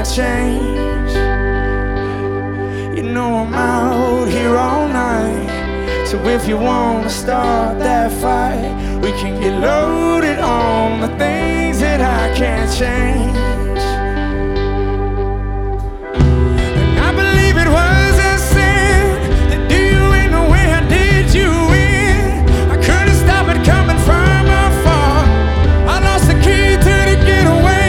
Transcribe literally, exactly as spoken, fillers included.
can't change. You know I'm out here all night, so if you wanna start that fight, we can get loaded on the things that I can't change.